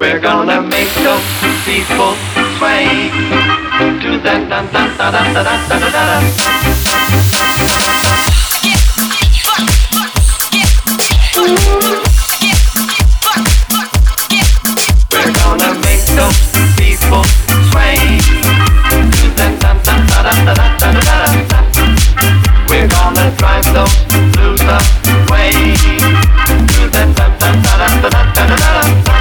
We're gonna make those people sway to that da da da da da da da da da. We're gonna make those people sway to that da da da da da da da da. We're gonna drive those blues away to that da da da da da da da da.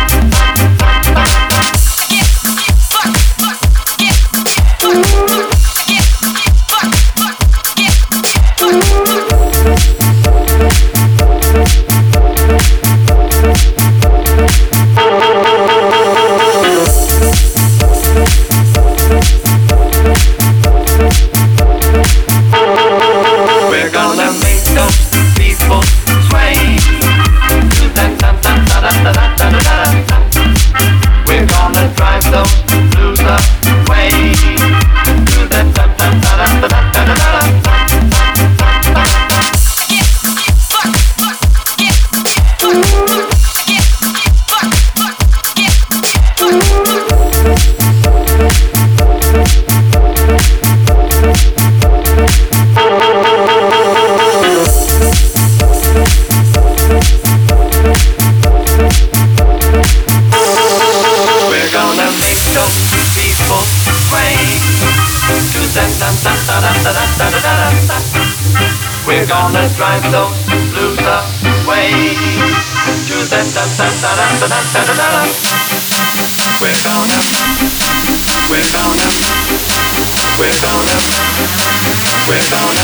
We're gonna drive those blues away to that da da da da da da da da. We're gonna, we're gonna, we're gonna, we're gonna.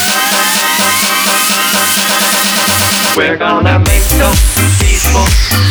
We're gonna make those people